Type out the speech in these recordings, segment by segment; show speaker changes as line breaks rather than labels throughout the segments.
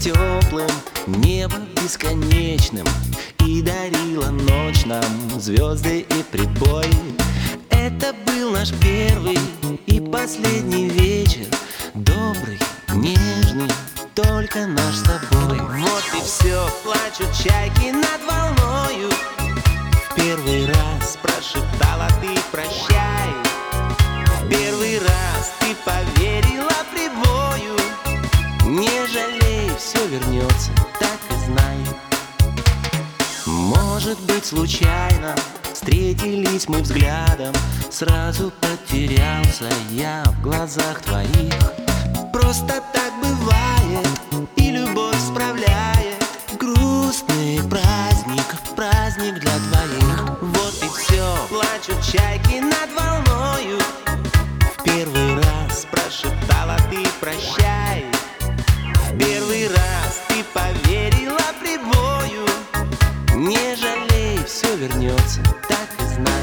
теплым, небо бесконечным, и дарила ночь нам звезды и прибой. Это был наш первый и последний вечер, добрый, нежный, только наш с тобой. Вот и все, плачут чайки над волною. В первый раз прошептала ты прощай. В первый раз ты поверила прибою. Не жалей, все вернется, так и знай. Может быть, случайно встретились мы взглядом, сразу потерялся я в глазах твоих. Просто так бывает, и любовь справляет грустный праздник, праздник для двоих. Вот и все, плачут чайки над волною. В первый раз прошептала ты прощай. В первый раз ты поверила прибою. Не жалей, все вернется, так и знай.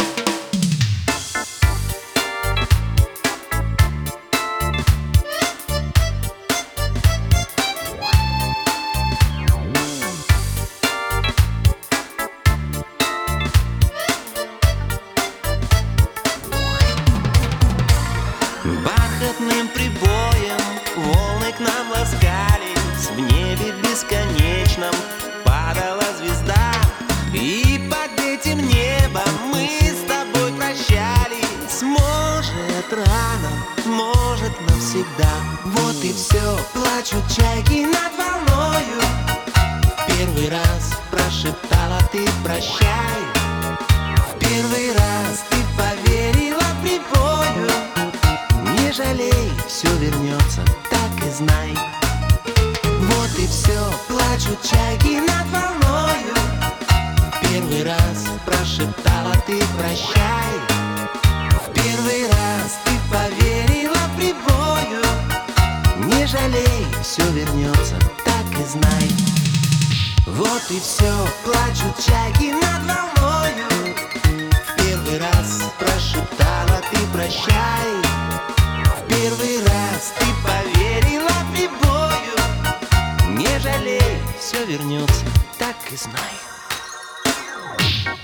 Бархатным прибоем волны к нам ласкались, в небе бесконечном падала звезда. И под этим небом мы с тобой прощались. Может, рано, может, навсегда. Вот и все, плачут чайки над волною. Первый раз прошептала ты прощай. Первый раз ты поверила прибою. Не жалей, все вернется, так и знай. Вот и все, плачут чайки над волною. Первый раз прошептала ты прощай. В первый раз ты поверила прибою. Не жалей, все вернется, так и знай. Вот и все, плачут чайки над волною. В первый раз прошептала ты прощай. Первый раз ты поверила прибою. Не жалей, все вернется, так и знай.